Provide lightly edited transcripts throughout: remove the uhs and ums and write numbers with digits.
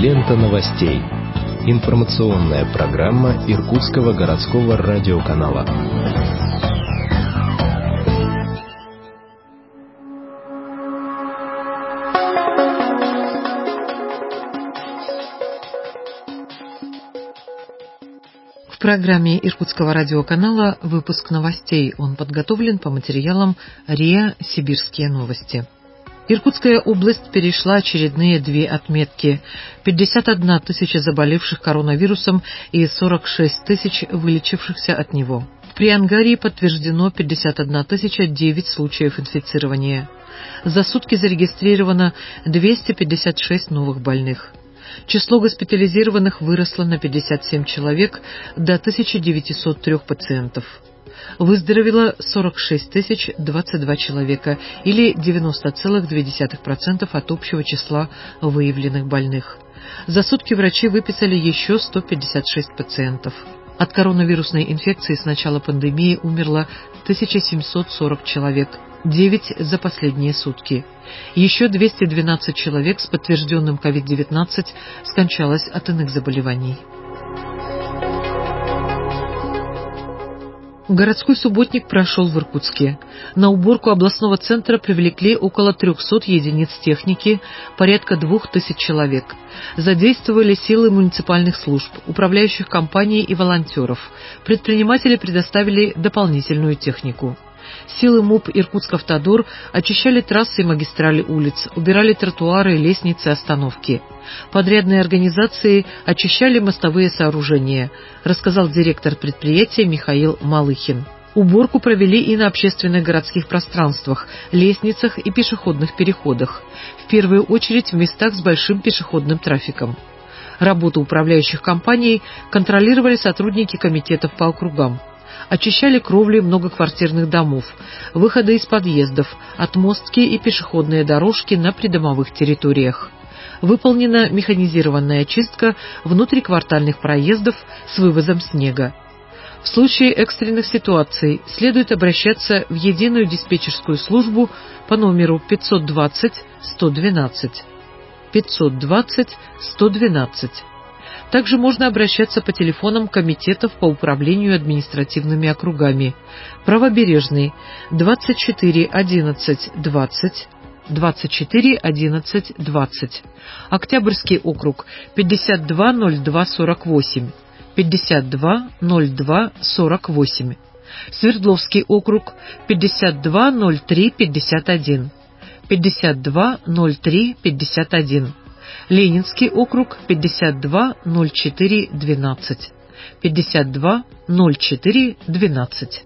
Лента новостей. Информационная программа Иркутского городского радиоканала. В программе Иркутского радиоканала выпуск новостей. Он подготовлен по материалам РИА «Сибирские новости». Иркутская область перешла очередные 2 отметки. 51 тысяча заболевших коронавирусом и 46 тысяч вылечившихся от него. В Приангарии подтверждено 51 009 случаев инфицирования. За сутки зарегистрировано 256 новых больных. Число госпитализированных выросло на 57 человек до 1903 пациентов. Выздоровело 46 022 человека, или 90,2% от общего числа выявленных больных. За сутки врачи выписали еще 156 пациентов. От коронавирусной инфекции с начала пандемии умерло 1740 человек, 9 за последние сутки. Еще 212 человек с подтвержденным COVID-19 скончалось от иных заболеваний. Городской субботник прошел в Иркутске. На уборку областного центра привлекли около 300 единиц техники, порядка 2000 человек. Задействовали силы муниципальных служб, управляющих компаний и волонтеров. Предприниматели предоставили дополнительную технику. Силы МУП «Иркутск-Автодор» очищали трассы и магистрали улиц, убирали тротуары, лестницы, остановки. Подрядные организации очищали мостовые сооружения, рассказал директор предприятия Михаил Малыхин. Уборку провели и на общественных городских пространствах, лестницах и пешеходных переходах, в первую очередь в местах с большим пешеходным трафиком. Работу управляющих компаний контролировали сотрудники комитетов по округам. Очищали кровли многоквартирных домов, выходы из подъездов, отмостки и пешеходные дорожки на придомовых территориях. Выполнена механизированная очистка внутриквартальных проездов с вывозом снега. В случае экстренных ситуаций следует обращаться в единую диспетчерскую службу по номеру 520 112. 520 112. Также можно обращаться по телефонам комитетов по управлению административными округами. Правобережный 24 11 20, 24 11 20. Октябрьский округ 52 02 48, 52 02 48. Свердловский округ 52 03 51, 52 03 51. Ленинский округ 52 04 12, 52 04 12.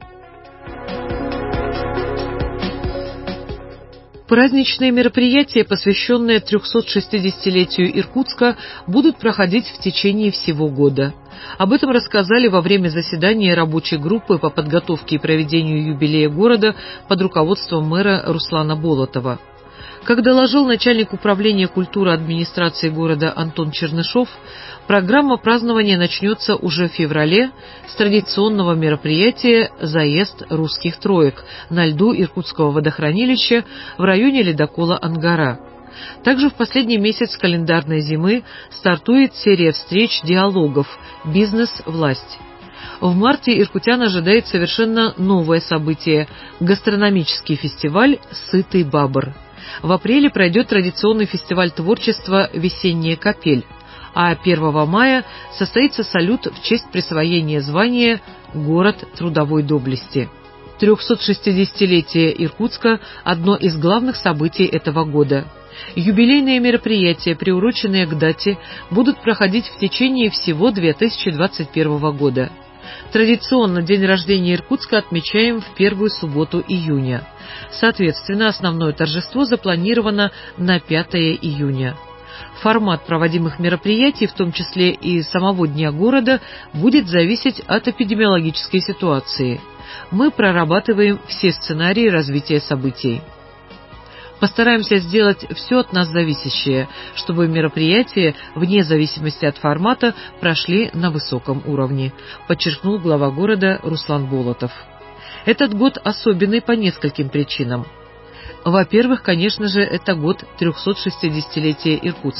Праздничные мероприятия, посвященные 360-летию Иркутска, будут проходить в течение всего года. Об этом рассказали во время заседания рабочей группы по подготовке и проведению юбилея города под руководством мэра Руслана Болотова. Как доложил начальник управления культуры администрации города Антон Чернышов, программа празднования начнется уже в феврале с традиционного мероприятия «Заезд русских троек» на льду Иркутского водохранилища в районе ледокола «Ангара». Также в последний месяц календарной зимы стартует серия встреч диалогов «Бизнес-власть». В марте иркутян ожидает совершенно новое событие – гастрономический фестиваль «Сытый бабр». В апреле пройдет традиционный фестиваль творчества «Весенняя капель», а 1 мая состоится салют в честь присвоения звания «Город трудовой доблести». 360-летие Иркутска – одно из главных событий этого года. Юбилейные мероприятия, приуроченные к дате, будут проходить в течение всего 2021 года. Традиционно день рождения Иркутска отмечаем в первую субботу июня. Соответственно, основное торжество запланировано на 5 июня. Формат проводимых мероприятий, в том числе и самого Дня города, будет зависеть от эпидемиологической ситуации. Мы прорабатываем все сценарии развития событий. Постараемся сделать все от нас зависящее, чтобы мероприятия, вне зависимости от формата, прошли на высоком уровне, подчеркнул глава города Руслан Болотов. Этот год особенный по нескольким причинам. Во-первых, конечно же, это год 360-летия Иркутска.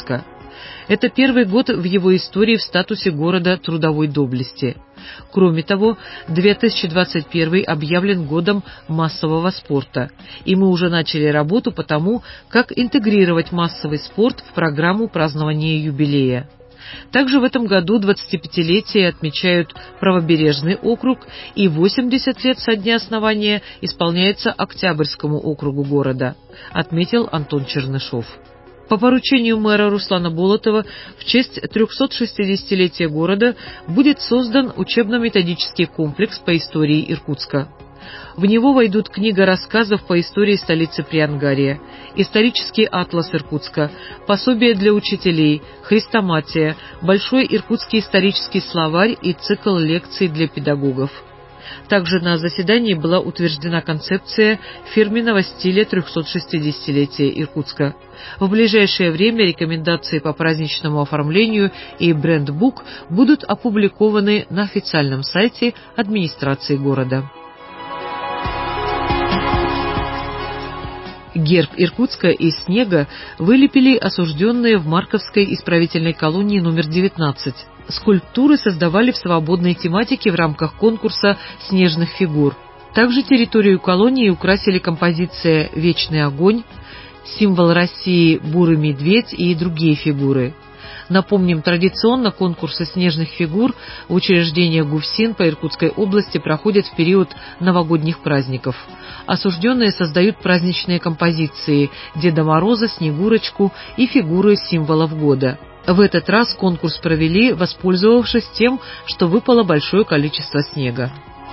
Это первый год в его истории в статусе города трудовой доблести. Кроме того, 2021 объявлен годом массового спорта, и мы уже начали работу по тому, как интегрировать массовый спорт в программу празднования юбилея. Также в этом году 25-летие отмечают Правобережный округ, и 80 лет со дня основания исполняется Октябрьскому округу города, отметил Антон Чернышов. По поручению мэра Руслана Болотова в честь 360-летия города будет создан учебно-методический комплекс по истории Иркутска. В него войдут книга рассказов по истории столицы Приангария, исторический атлас Иркутска, пособие для учителей, хрестоматия, большой иркутский исторический словарь и цикл лекций для педагогов. Также на заседании была утверждена концепция фирменного стиля 360-летия Иркутска. В ближайшее время рекомендации по праздничному оформлению и брендбук будут опубликованы на официальном сайте администрации города. Герб Иркутска из снега вылепили осужденные в Марковской исправительной колонии номер 19. Скульптуры создавали в свободной тематике в рамках конкурса снежных фигур. Также территорию колонии украсили композиция «Вечный огонь», символ России «Бурый медведь» и другие фигуры. Напомним, традиционно конкурсы снежных фигур в учреждениях ГУФСИН по Иркутской области проходят в период новогодних праздников. Осужденные создают праздничные композиции Деда Мороза, Снегурочку и фигуры символов года. В этот раз конкурс провели, воспользовавшись тем, что выпало большое количество снега.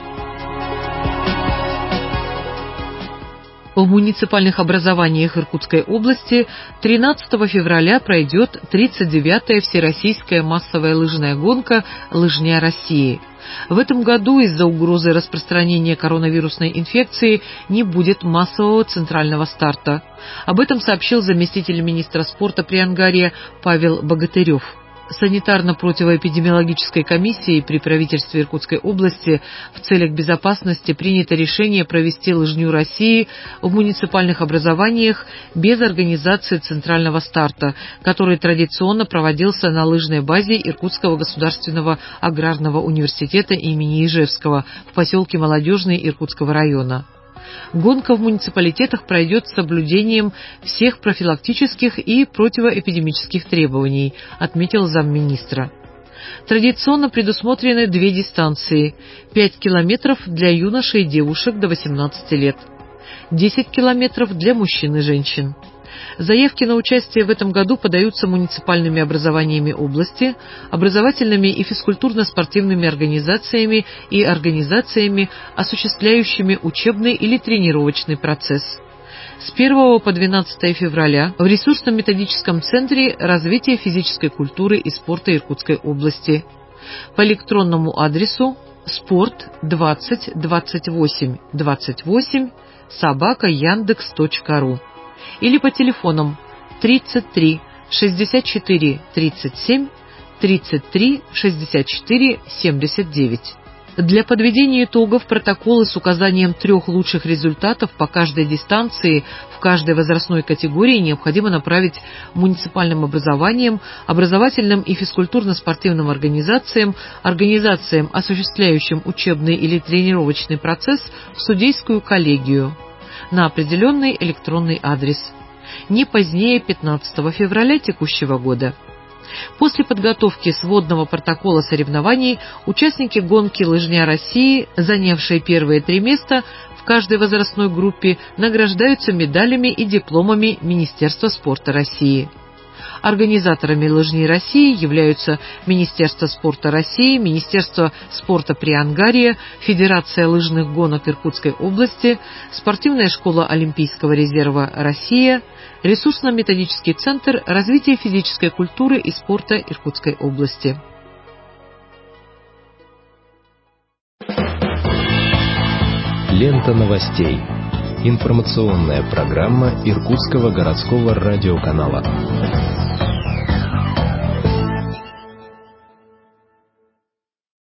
В муниципальных образованиях Иркутской области 13 февраля пройдет 39-я всероссийская массовая лыжная гонка «Лыжня России». В этом году из-за угрозы распространения коронавирусной инфекции не будет массового центрального старта. Об этом сообщил заместитель министра спорта Приангария Павел Богатырев. Санитарно-противоэпидемиологической комиссией при правительстве Иркутской области в целях безопасности принято решение провести «Лыжню России» в муниципальных образованиях без организации центрального старта, который традиционно проводился на лыжной базе Иркутского государственного аграрного университета имени Ижевского в поселке Молодежный Иркутского района. Гонка в муниципалитетах пройдет с соблюдением всех профилактических и противоэпидемических требований, отметил замминистра. Традиционно предусмотрены две дистанции – 5 километров для юношей и девушек до 18 лет, 10 километров для мужчин и женщин. Заявки на участие в этом году подаются муниципальными образованиями области, образовательными и физкультурно-спортивными организациями и организациями, осуществляющими учебный или тренировочный процесс. С 1 по 12 февраля в ресурсно-методическом центре развития физической культуры и спорта Иркутской области по электронному адресу sport202828@yandex.ru или по телефонам 33 64 37 33 64 79. Для подведения итогов протоколы с указанием 3 лучших результатов по каждой дистанции в каждой возрастной категории необходимо направить муниципальным образованиям, образовательным и физкультурно-спортивным организациям, организациям, осуществляющим учебный или тренировочный процесс, в судейскую коллегию на определенный электронный адрес не позднее 15 февраля текущего года. После подготовки сводного протокола соревнований участники гонки «Лыжня России», занявшие первые 3 места в каждой возрастной группе, награждаются медалями и дипломами Министерства спорта России. Организаторами «Лыжни России» являются Министерство спорта России, Министерство спорта Приангария, Федерация лыжных гонок Иркутской области, Спортивная школа Олимпийского резерва «Россия», Ресурсно-методический центр развития физической культуры и спорта Иркутской области. Лента новостей. Информационная программа Иркутского городского радиоканала.